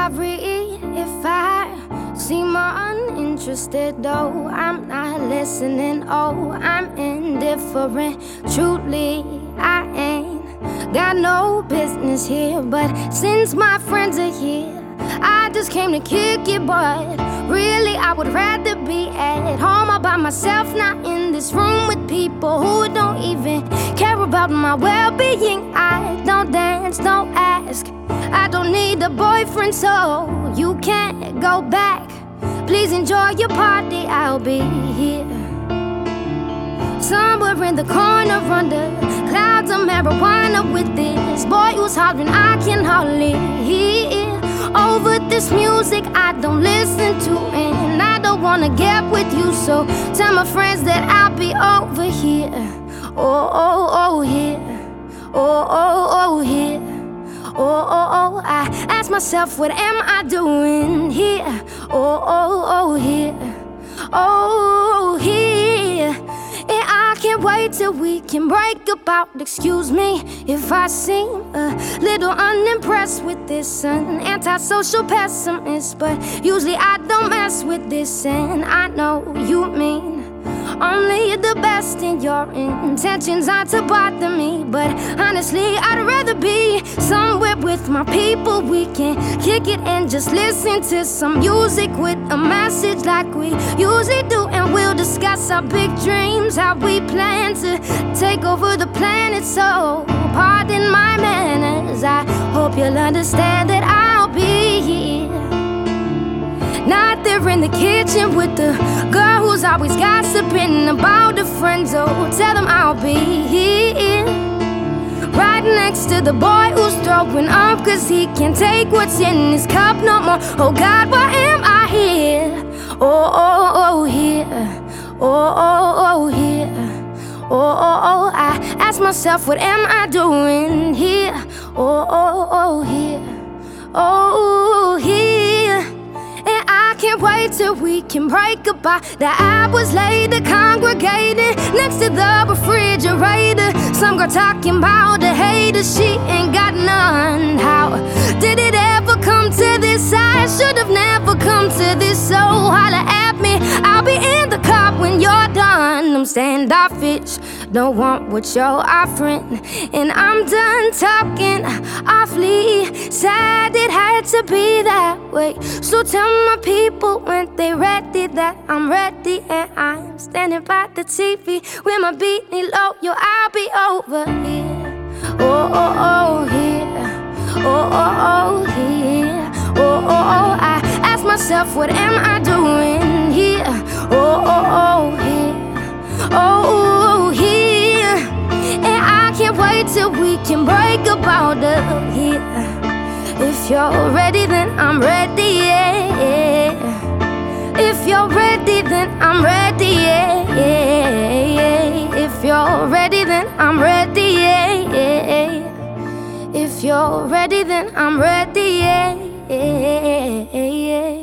sorry if I seem uninterested, though I'm not listening. Oh, I'm indifferent. Truly, I ain't got no business here, but since my friends are here, I just came to kick it. But really, I would rather be at home all by myself, not in this room with people who don't even care about my well-being. I don't dance, don't ask, I don't need a boyfriend, so you can't go back. Please enjoy your party, I'll be here somewhere in the corner under clouds of marijuana with this boy who's hollering I can hardly hear. Over this music I don't listen to, and I don't wanna get with you, so tell my friends that I'll be over here. Oh, oh, oh, here. Oh, oh, oh, here. Oh, oh, oh, I ask myself, what am I doing here? Oh, oh, oh, here. Oh, here. And I can't wait till we can break about. Excuse me if I seem a little unimpressed with this, an antisocial pessimist, but usually I don't mess with this, and I know you mean only the best in your intentions aren't to bother me. But honestly, I'd rather be somewhere with my people. We can kick it and just listen to some music with a message like we usually do, and we'll discuss our big dreams, how we plan to take over the planet. So pardon my manners, I hope you'll understand that I'll be here, not there in the kitchen with the girl who's always gossiping about her friends. Oh, tell them I'll be here, right next to the boy who's throwing up cause he can't take what's in his cup no more. Oh God, why am I here? Oh, oh, oh, here. Oh, oh, oh, here. Oh, oh, oh, I ask myself, what am I doing here? Oh, oh, oh, here. Oh, here. And I can't wait till we can break about. The hours later, congregating next to the refrigerator. Some girl talking about a hater, she ain't got none. How did it ever come to this? I should have never come to this. So holla at me, I'll be in the car when you're done. I'm standoffish, don't want what you're offering, and I'm done talking awfully sad. It had to be that way, so tell my people when they ready that I'm ready, and I'm standing by the TV with my beanie low. Yo, I'll be over here. Oh, oh, oh, here. Oh, oh, oh, here. Oh, oh, oh, I ask myself, what am I doing here? Oh, oh, oh, here. Oh, here. And I can't wait till we can break about here. If you're ready, then I'm ready, yeah. If you're ready, then I'm ready, yeah. If you're ready, then I'm ready, yeah. If you're ready, then I'm ready, yeah.